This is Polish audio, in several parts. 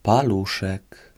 Paluszek.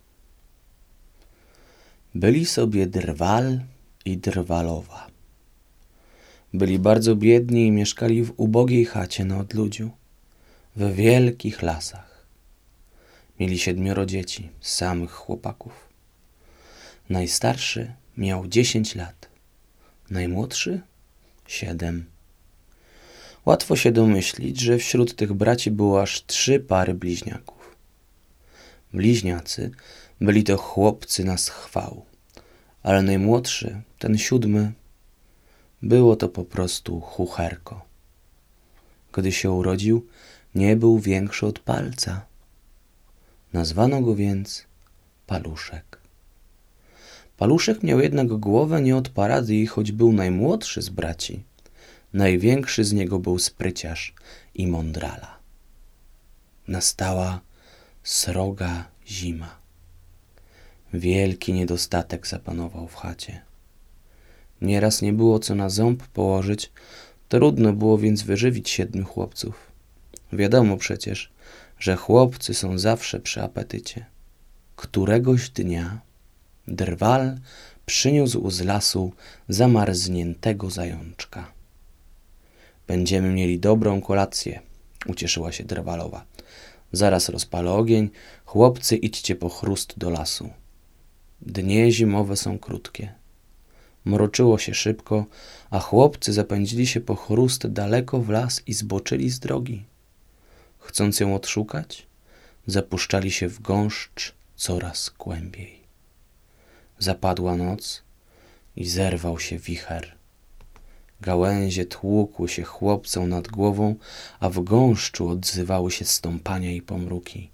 Byli sobie drwal i drwalowa. Byli bardzo biedni i mieszkali w ubogiej chacie na odludziu, w wielkich lasach. Mieli 7 dzieci, samych chłopaków. Najstarszy miał 10 lat, najmłodszy 7. Łatwo się domyślić, że wśród tych braci było aż 3 pary bliźniaków. Bliźniacy byli to chłopcy na schwał, ale najmłodszy, ten 7, było to po prostu chucherko. Gdy się urodził, nie był większy od palca. Nazwano go więc Paluszek. Paluszek miał jednak głowę nie od parady i choć był najmłodszy z braci, największy z niego był spryciarz i mądrala. Nastała sroga zima. Wielki niedostatek zapanował w chacie. Nieraz nie było co na ząb położyć, trudno było więc wyżywić 7 chłopców. Wiadomo przecież, że chłopcy są zawsze przy apetycie. Któregoś dnia drwal przyniósł z lasu zamarzniętego zajączka. Będziemy mieli dobrą kolację, ucieszyła się drwalowa. Zaraz rozpalę ogień, chłopcy idźcie po chrust do lasu. Dnie zimowe są krótkie. Mroczyło się szybko, a chłopcy zapędzili się po chrust daleko w las i zboczyli z drogi. Chcąc ją odszukać, zapuszczali się w gąszcz coraz głębiej. Zapadła noc i zerwał się wicher. Gałęzie tłukły się chłopcom nad głową, a w gąszczu odzywały się stąpania i pomruki.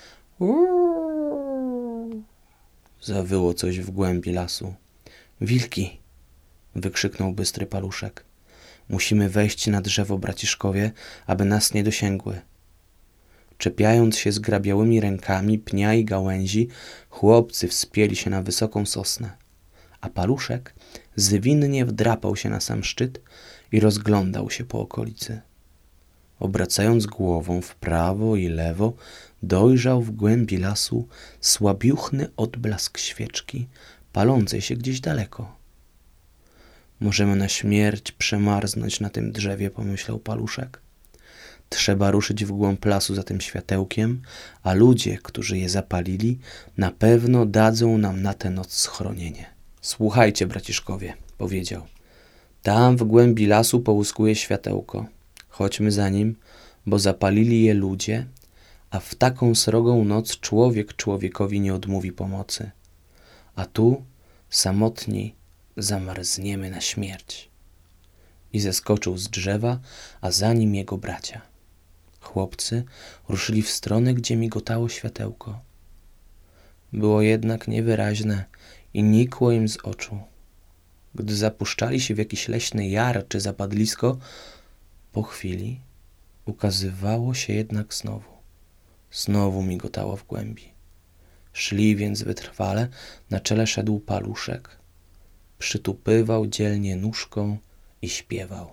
Zawyło coś w głębi lasu. Wilki! Wykrzyknął bystry Paluszek. Musimy wejść na drzewo, braciszkowie, aby nas nie dosięgły. Czepiając się zgrabiałymi rękami pnia i gałęzi, chłopcy wspięli się na wysoką sosnę, a Paluszek zwinnie wdrapał się na sam szczyt i rozglądał się po okolicy. Obracając głową w prawo i lewo, dojrzał w głębi lasu słabiuchny odblask świeczki, palącej się gdzieś daleko. Możemy na śmierć przemarznąć na tym drzewie, pomyślał Paluszek. Trzeba ruszyć w głąb lasu za tym światełkiem, a ludzie, którzy je zapalili, na pewno dadzą nam na tę noc schronienie. Słuchajcie, braciszkowie, powiedział. Tam w głębi lasu połyskuje światełko. Chodźmy za nim, bo zapalili je ludzie, a w taką srogą noc człowiek człowiekowi nie odmówi pomocy. A tu, samotni, zamarzniemy na śmierć. I zeskoczył z drzewa, a za nim jego bracia. Chłopcy ruszyli w stronę, gdzie migotało światełko. Było jednak niewyraźne i nikło im z oczu. Gdy zapuszczali się w jakiś leśny jar czy zapadlisko, po chwili ukazywało się jednak znowu. Znowu migotało w głębi. Szli więc wytrwale, na czele szedł Paluszek. Przytupywał dzielnie nóżką i śpiewał.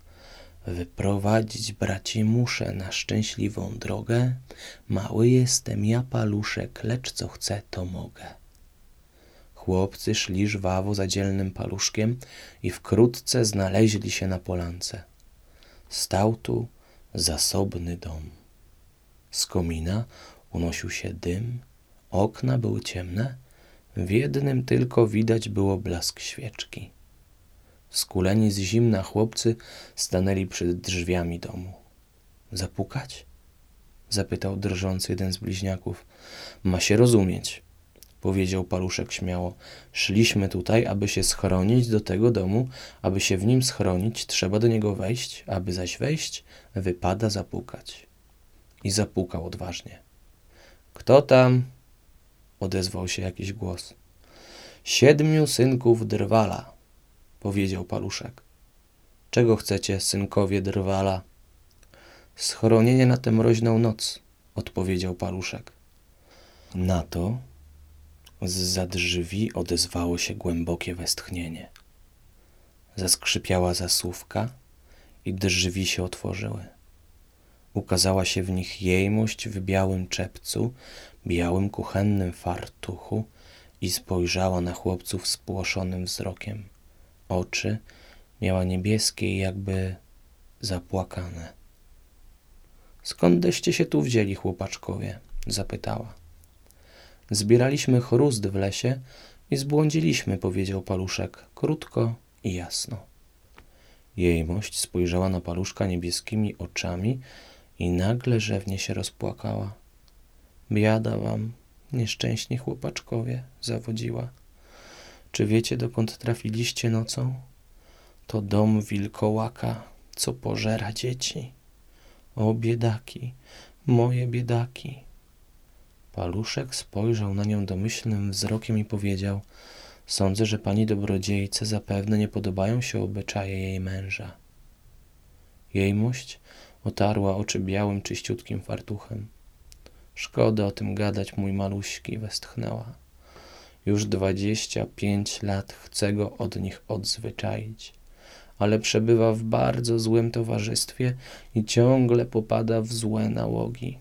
Wyprowadzić braci muszę na szczęśliwą drogę. Mały jestem ja, Paluszek, lecz co chcę, to mogę. Chłopcy szli żwawo za dzielnym Paluszkiem i wkrótce znaleźli się na polance. Stał tu zasobny dom. Z komina unosił się dym, okna były ciemne, w jednym tylko widać było blask świeczki. Skuleni z zimna chłopcy stanęli przed drzwiami domu. Zapukać? Zapytał drżący jeden z bliźniaków. Ma się rozumieć, powiedział Paluszek śmiało. Szliśmy tutaj, aby się schronić do tego domu, aby się w nim schronić, trzeba do niego wejść, aby zaś wejść, wypada zapukać. I zapukał odważnie. Kto tam? Odezwał się jakiś głos. 7 synków drwala, powiedział Paluszek. Czego chcecie, synkowie drwala? Schronienie na tę mroźną noc, odpowiedział Paluszek. Na to zza drzwi odezwało się głębokie westchnienie. Zaskrzypiała zasówka i drzwi się otworzyły. Ukazała się w nich jejmość w białym czepcu, białym kuchennym fartuchu i spojrzała na chłopców spłoszonym wzrokiem. Oczy miała niebieskie i jakby zapłakane. Skądeście się tu wzięli, chłopaczkowie? Zapytała. Zbieraliśmy chrust w lesie i zbłądziliśmy, powiedział Paluszek, krótko i jasno. Jejmość spojrzała na Paluszka niebieskimi oczami i nagle rzewnie się rozpłakała. Biada wam, nieszczęśni chłopaczkowie, zawodziła. Czy wiecie, dokąd trafiliście nocą? To dom wilkołaka, co pożera dzieci. O biedaki, moje biedaki. Paluszek spojrzał na nią domyślnym wzrokiem i powiedział: sądzę, że pani dobrodziejce zapewne nie podobają się obyczaje jej męża. Jejmość otarła oczy białym, czyściutkim fartuchem. Szkoda o tym gadać, mój maluśki, westchnęła. Już 25 lat chcę go od nich odzwyczaić, ale przebywa w bardzo złym towarzystwie i ciągle popada w złe nałogi.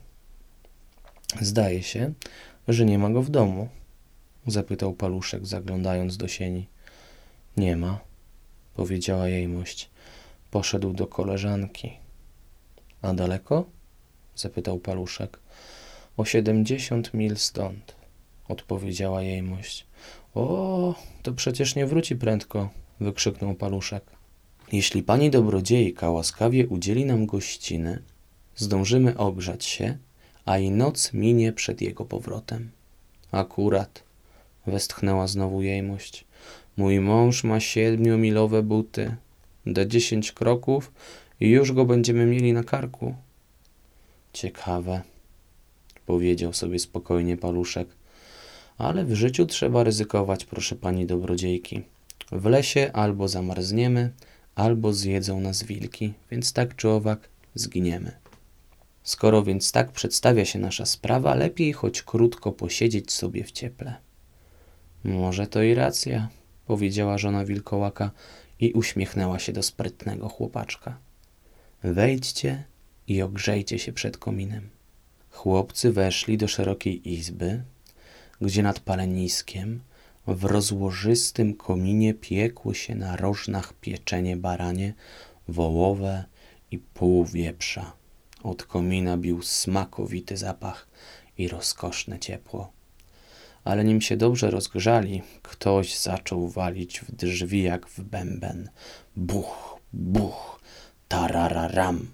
Zdaje się, że nie ma go w domu, zapytał Paluszek, zaglądając do sieni. Nie ma, powiedziała jejmość. Poszedł do koleżanki. A daleko? Zapytał Paluszek. O 70 mil stąd, odpowiedziała jejmość. O, to przecież nie wróci prędko, wykrzyknął Paluszek. Jeśli pani dobrodziejka łaskawie udzieli nam gościny, zdążymy ogrzać się, a i noc minie przed jego powrotem. Akurat, westchnęła znowu jejmość. Mój mąż ma 7-milowe buty. Da 10 kroków i już go będziemy mieli na karku. Ciekawe, powiedział sobie spokojnie Paluszek. Ale w życiu trzeba ryzykować, proszę pani dobrodziejki. W lesie albo zamarzniemy, albo zjedzą nas wilki, więc tak czy owak zginiemy. Skoro więc tak przedstawia się nasza sprawa, lepiej choć krótko posiedzieć sobie w cieple. Może to i racja, powiedziała żona wilkołaka i uśmiechnęła się do sprytnego chłopaczka. Wejdźcie i ogrzejcie się przed kominem. Chłopcy weszli do szerokiej izby, gdzie nad paleniskiem w rozłożystym kominie piekło się na rożnach pieczenie baranie, wołowe i pół wieprza. Od komina bił smakowity zapach i rozkoszne ciepło. Ale nim się dobrze rozgrzali, ktoś zaczął walić w drzwi jak w bęben. Buch, buch, tarararam.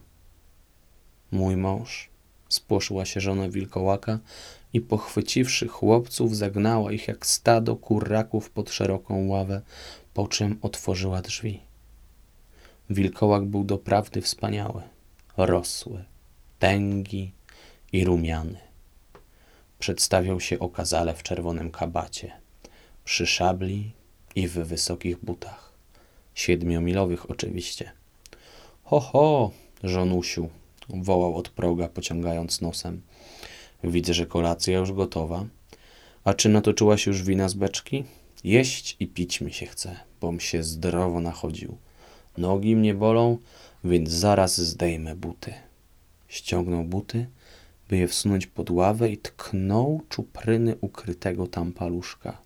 Mój mąż, spłoszyła się żona wilkołaka i pochwyciwszy chłopców, zagnała ich jak stado kurraków pod szeroką ławę, po czym otworzyła drzwi. Wilkołak był doprawdy wspaniały, rosły, tęgi i rumiany. Przedstawiał się okazale w czerwonym kabacie, przy szabli i w wysokich butach. 7-milowych oczywiście. Ho, ho, żonusiu, wołał od proga, pociągając nosem. Widzę, że kolacja już gotowa. A czy natoczyłaś już wina z beczki? Jeść i pić mi się chce, bom się zdrowo nachodził. Nogi mnie bolą, więc zaraz zdejmę buty. Ściągnął buty, by je wsunąć pod ławę i tknął czupryny ukrytego tam Paluszka.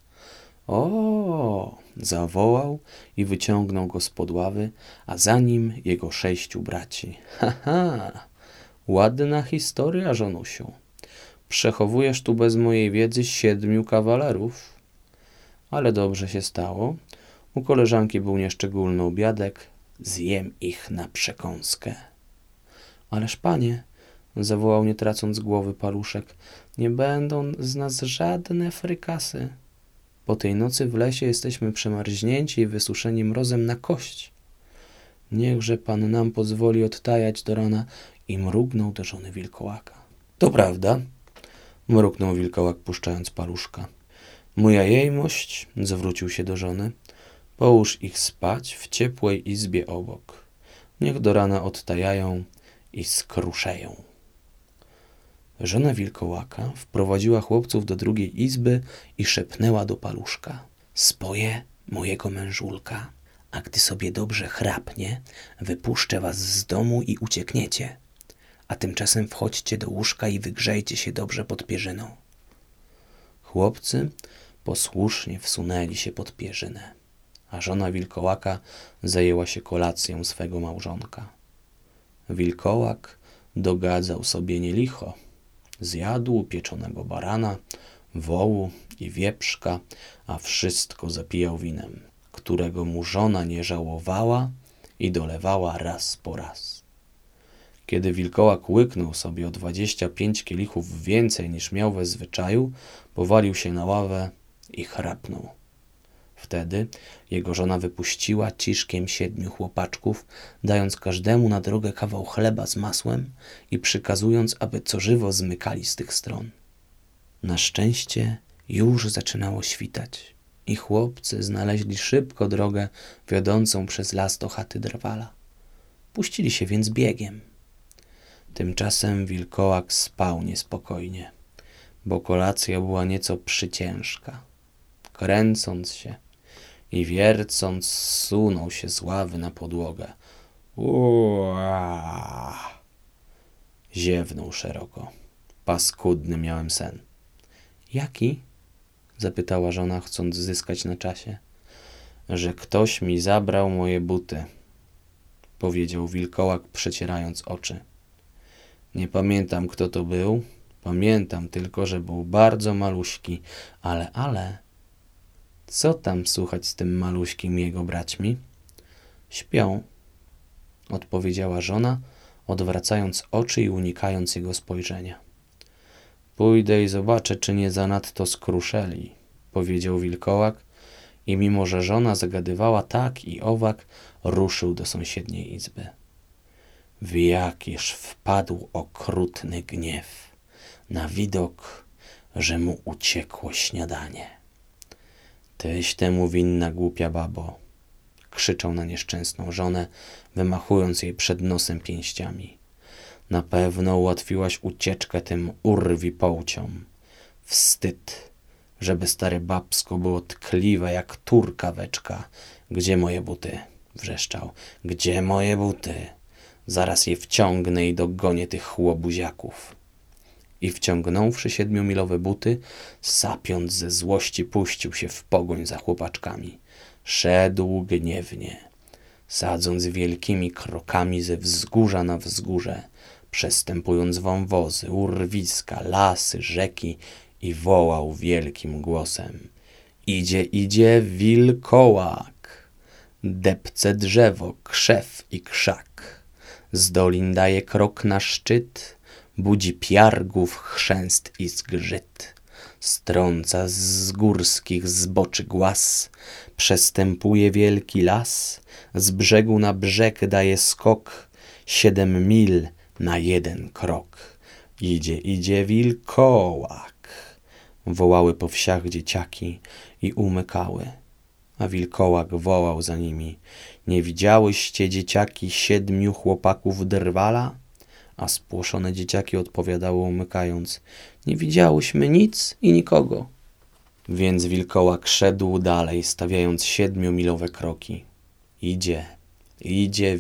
O! Zawołał i wyciągnął go spod ławy, a za nim jego 6 braci. Ha! Ładna historia, żonusiu. Przechowujesz tu bez mojej wiedzy 7 kawalerów. Ale dobrze się stało. U koleżanki był nieszczególny obiadek. Zjem ich na przekąskę. Ależ panie, zawołał nie tracąc głowy Paluszek, nie będą z nas żadne frykasy. Po tej nocy w lesie jesteśmy przemarznięci i wysuszeni mrozem na kość. Niechże pan nam pozwoli odtajać do rana i mrugnął do żony wilkołaka. To prawda, mruknął wilkołak, puszczając Paluszka. Moja jejmość, zwrócił się do żony, połóż ich spać w ciepłej izbie obok. Niech do rana odtajają i skruszeją. Żona wilkołaka wprowadziła chłopców do drugiej izby i szepnęła do Paluszka. Spoję mojego mężulka, a gdy sobie dobrze chrapnie, wypuszczę was z domu i uciekniecie. a tymczasem wchodźcie do łóżka i wygrzejcie się dobrze pod pierzyną. Chłopcy posłusznie wsunęli się pod pierzynę, a żona wilkołaka zajęła się kolacją swego małżonka. Wilkołak dogadzał sobie nie licho. Zjadł pieczonego barana, wołu i wieprzka, a wszystko zapijał winem, którego mu żona nie żałowała i dolewała raz po raz. Kiedy wilkołak łyknął sobie o 25 kielichów więcej niż miał we zwyczaju, powalił się na ławę i chrapnął. Wtedy jego żona wypuściła ciszkiem 7 chłopaczków, dając każdemu na drogę kawał chleba z masłem i przykazując, aby co żywo zmykali z tych stron. Na szczęście już zaczynało świtać i chłopcy znaleźli szybko drogę wiodącą przez las do chaty Drwala. Puścili się więc biegiem. Tymczasem wilkołak spał niespokojnie, bo kolacja była nieco przyciężka. Kręcąc się i wiercąc, zsunął się z ławy na podłogę. Ua! Ziewnął szeroko. Paskudny miałem sen. Jaki? Zapytała żona, chcąc zyskać na czasie. Że ktoś mi zabrał moje buty, powiedział wilkołak, przecierając oczy. Nie pamiętam, kto to był. Pamiętam tylko, że był bardzo maluśki, ale... Co tam słuchać z tym maluśkim i jego braćmi? Śpią, odpowiedziała żona, odwracając oczy i unikając jego spojrzenia. Pójdę i zobaczę, czy nie zanadto skruszeli, powiedział wilkołak i mimo, że żona zagadywała tak i owak, ruszył do sąsiedniej izby. W jakiż wpadł okrutny gniew na widok, że mu uciekło śniadanie. Tyś temu winna, głupia babo, krzyczał na nieszczęsną żonę, wymachując jej przed nosem pięściami. Na pewno ułatwiłaś ucieczkę tym urwi-połciom. Wstyd, żeby stare babsko było tkliwe jak turkaweczka. Gdzie moje buty? Wrzeszczał. Gdzie moje buty? Zaraz je wciągnę i dogonię tych łobuziaków. I wciągnąwszy 7-milowe buty, sapiąc ze złości, puścił się w pogoń za chłopaczkami. Szedł gniewnie, sadząc wielkimi krokami ze wzgórza na wzgórze, przestępując wąwozy, urwiska, lasy, rzeki i wołał wielkim głosem. Idzie, idzie wilkołak, depce drzewo, krzew i krzak, z dolin daje krok na szczyt, budzi piargów chrzęst i zgrzyt, strąca z górskich zboczy głaz, przestępuje wielki las, z brzegu na brzeg daje skok, 7 mil na 1 krok. Idzie, idzie wilkołak, wołały po wsiach dzieciaki i umykały, a wilkołak wołał za nimi. Nie widziałyście, dzieciaki, 7 chłopaków Drwala? A spłoszone dzieciaki odpowiadały, umykając. Nie widziałyśmy nic i nikogo. Więc wilkołak szedł dalej, stawiając 7-milowe kroki. Idzie, idzie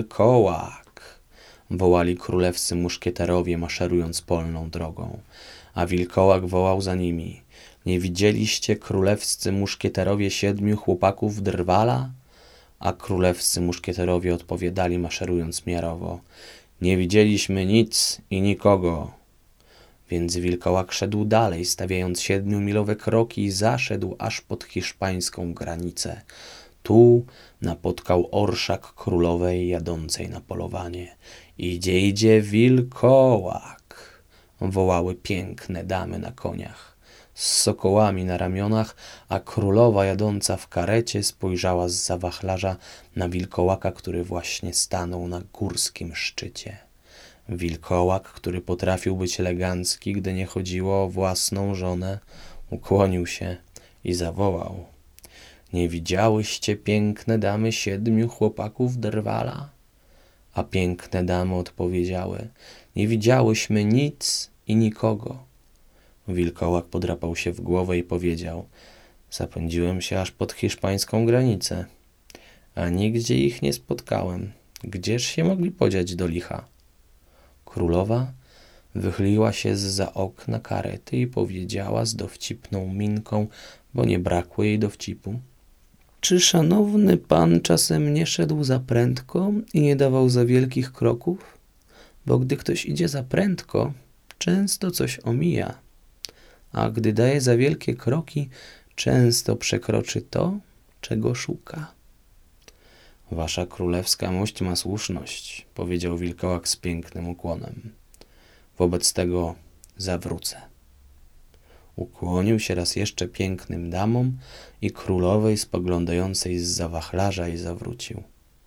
wilkołak, wołali królewscy muszkieterowie, maszerując polną drogą. A wilkołak wołał za nimi. Nie widzieliście, królewscy muszkieterowie, 7 chłopaków Drwala? A królewscy muszkieterowie odpowiadali, maszerując miarowo. Nie widzieliśmy nic i nikogo. Więc wilkołak szedł dalej, stawiając 7-milowe kroki i zaszedł aż pod hiszpańską granicę. Tu napotkał orszak królowej jadącej na polowanie. Idzie, idzie wilkołak, wołały piękne damy na koniach, z sokołami na ramionach, a królowa jadąca w karecie spojrzała zza wachlarza na wilkołaka, który właśnie stanął na górskim szczycie. Wilkołak, który potrafił być elegancki, gdy nie chodziło o własną żonę, ukłonił się i zawołał. Nie widziałyście, piękne damy, 7 chłopaków Drwala? A piękne damy odpowiedziały. Nie widziałyśmy nic i nikogo. Wilkołak podrapał się w głowę i powiedział. Zapędziłem się aż pod hiszpańską granicę, a nigdzie ich nie spotkałem. Gdzież się mogli podziać do licha? Królowa wychyliła się zza okna karety i powiedziała z dowcipną minką, bo nie brakło jej dowcipu: czy szanowny pan czasem nie szedł za prędko i nie dawał za wielkich kroków? Bo gdy ktoś idzie za prędko, często coś omija, a gdy daje za wielkie kroki, często przekroczy to, czego szuka. Wasza królewska mość ma słuszność, powiedział wilkołak z pięknym ukłonem. Wobec tego zawrócę. Ukłonił się raz jeszcze pięknym damom i królowej spoglądającej zza wachlarza i zawrócił.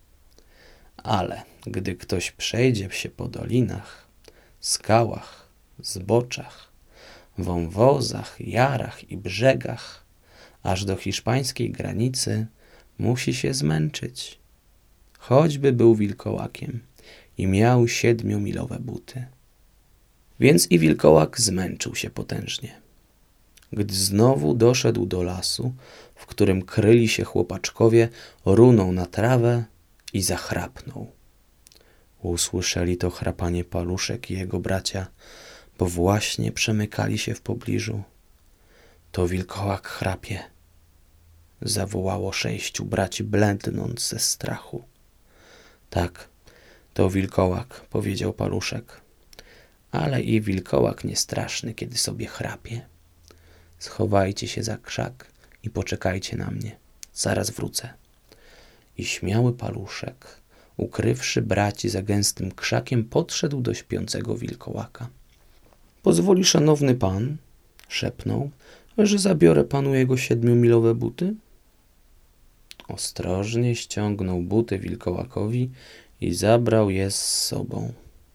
Ale gdy ktoś przejdzie się po dolinach, skałach, zboczach, wąwozach, jarach i brzegach, aż do hiszpańskiej granicy, musi się zmęczyć. Choćby był wilkołakiem i miał 7-milowe buty. Więc i wilkołak zmęczył się potężnie. Gdy znowu doszedł do lasu, w którym kryli się chłopaczkowie, runął na trawę i zachrapnął. Usłyszeli to chrapanie Paluszek i jego bracia, bo właśnie przemykali się w pobliżu. To wilkołak chrapie, zawołało 6 braci, blednąc ze strachu. Tak, to wilkołak, powiedział Paluszek. Ale i wilkołak nie straszny, kiedy sobie chrapie. Schowajcie się za krzak i poczekajcie na mnie. Zaraz wrócę. I śmiały Paluszek, ukrywszy braci za gęstym krzakiem, podszedł do śpiącego wilkołaka. Pozwoli szanowny pan, szepnął, że zabiorę panu jego 7-milowe buty? Ostrożnie ściągnął buty wilkołakowi i zabrał je z sobą.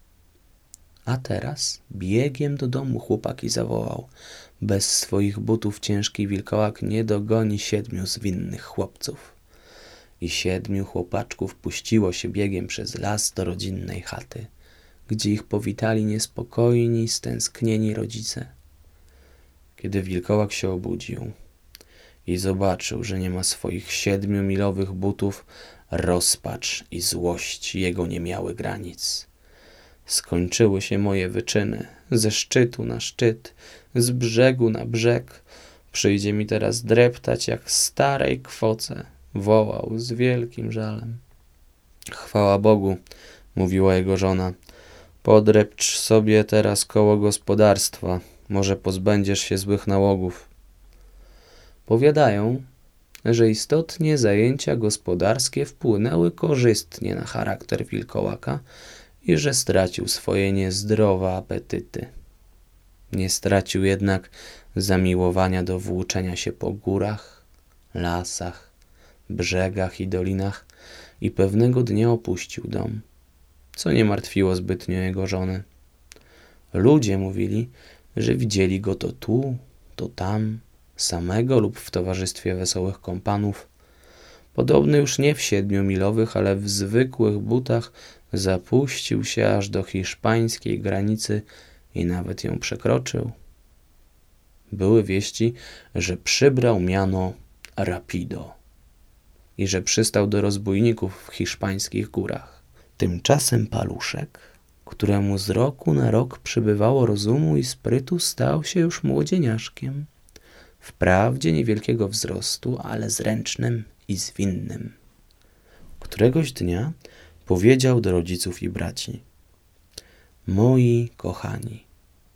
A teraz biegiem do domu, chłopaki, zawołał. Bez swoich butów ciężki wilkołak nie dogoni 7 zwinnych chłopców. I 7 chłopaczków puściło się biegiem przez las do rodzinnej chaty, gdzie ich powitali niespokojni, stęsknieni rodzice. Kiedy wilkołak się obudził i zobaczył, że nie ma swoich 7-milowych butów, rozpacz i złość jego nie miały granic. Skończyły się moje wyczyny, ze szczytu na szczyt, z brzegu na brzeg. Przyjdzie mi teraz dreptać jak starej kwoce, wołał z wielkim żalem. Chwała Bogu, mówiła jego żona, podrepcz sobie teraz koło gospodarstwa, może pozbędziesz się złych nałogów. Powiadają, że istotnie zajęcia gospodarskie wpłynęły korzystnie na charakter wilkołaka i że stracił swoje niezdrowe apetyty. Nie stracił jednak zamiłowania do włóczenia się po górach, lasach, brzegach i dolinach i pewnego dnia opuścił dom, co nie martwiło zbytnio jego żonę. Ludzie mówili, że widzieli go to tu, to tam, samego lub w towarzystwie wesołych kompanów. Podobny już nie w 7-milowych, ale w zwykłych butach zapuścił się aż do hiszpańskiej granicy i nawet ją przekroczył. Były wieści, że przybrał miano Rapido i że przystał do rozbójników w hiszpańskich górach. Tymczasem Paluszek, któremu z roku na rok przybywało rozumu i sprytu, stał się już młodzieniaszkiem. Wprawdzie niewielkiego wzrostu, ale zręcznym i zwinnym. Któregoś dnia powiedział do rodziców i braci: moi kochani,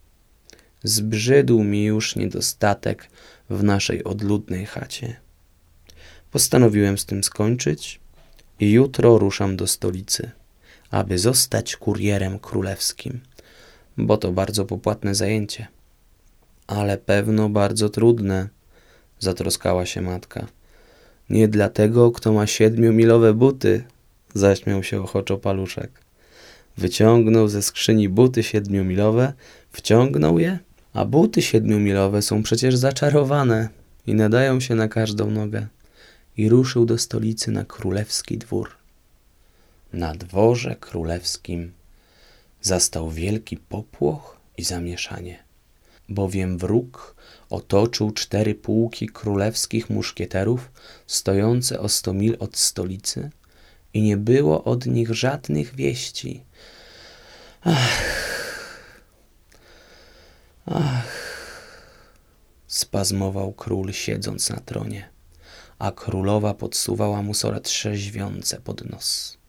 zbrzydł mi już niedostatek w naszej odludnej chacie. Postanowiłem z tym skończyć i jutro ruszam do stolicy, aby zostać kurierem królewskim, bo to bardzo popłatne zajęcie. Ale pewno bardzo trudne, zatroskała się matka. Nie dla tego, kto ma 7-milowe buty, zaśmiał się ochoczo Paluszek. Wyciągnął ze skrzyni buty 7-milowe, wciągnął je, a buty 7-milowe są przecież zaczarowane i nadają się na każdą nogę. I ruszył do stolicy na królewski dwór. Na dworze królewskim zastał wielki popłoch i zamieszanie, bowiem wróg otoczył 4 pułki królewskich muszkieterów stojące o 100 mil od stolicy i nie było od nich żadnych wieści, Spazmował król, siedząc na tronie, a królowa podsuwała mu sore trzeźwiące pod nos.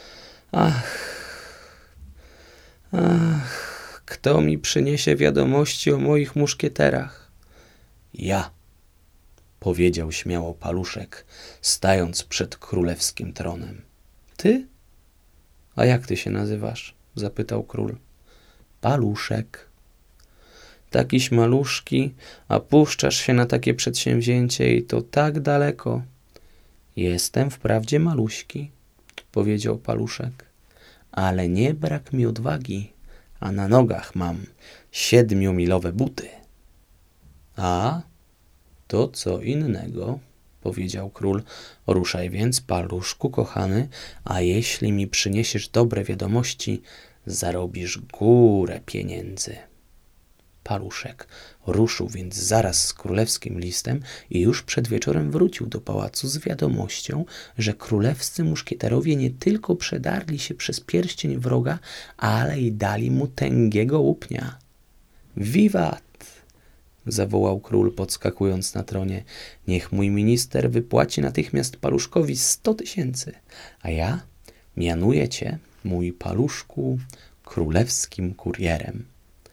Kto mi przyniesie wiadomości o moich muszkieterach? Ja, powiedział śmiało Paluszek, stając przed królewskim tronem. Ty? A jak ty się nazywasz? Zapytał król. Paluszek. Takiś maluszki, a puszczasz się na takie przedsięwzięcie i to tak daleko. Jestem wprawdzie maluśki, powiedział Paluszek, ale nie brak mi odwagi, a na nogach mam 7-milowe buty. A, to co innego, powiedział król. Ruszaj więc, Paluszku kochany, a jeśli mi przyniesiesz dobre wiadomości, zarobisz górę pieniędzy. Paluszek ruszył więc zaraz z królewskim listem i już przed wieczorem wrócił do pałacu z wiadomością, że królewscy muszkieterowie nie tylko przedarli się przez pierścień wroga, ale i dali mu tęgiego łupnia. Wiwat! Zawołał król, podskakując na tronie. Niech mój minister wypłaci natychmiast Paluszkowi 100 000, a ja mianuję cię, mój Paluszku, królewskim kurierem.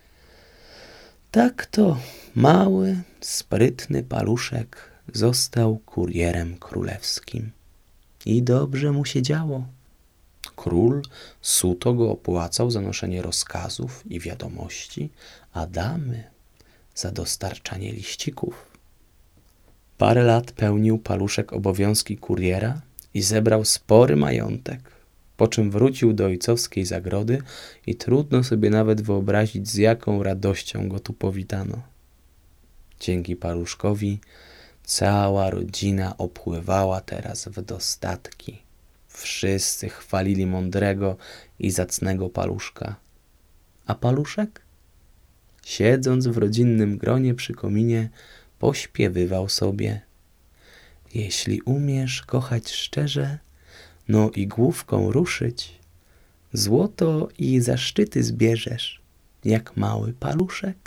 Tak to mały, sprytny Paluszek został kurierem królewskim. I dobrze mu się działo. Król suto go opłacał za noszenie rozkazów i wiadomości, a damy za dostarczanie liścików. Parę lat pełnił Paluszek obowiązki kuriera i zebrał spory majątek, po czym wrócił do ojcowskiej zagrody i trudno sobie nawet wyobrazić, z jaką radością go tu powitano. Dzięki Paluszkowi cała rodzina opływała teraz w dostatki. Wszyscy chwalili mądrego i zacnego Paluszka. A Paluszek, siedząc w rodzinnym gronie przy kominie, pośpiewywał sobie: jeśli umiesz kochać szczerze, no i główką ruszyć, złoto i zaszczyty zbierzesz, jak mały Paluszek.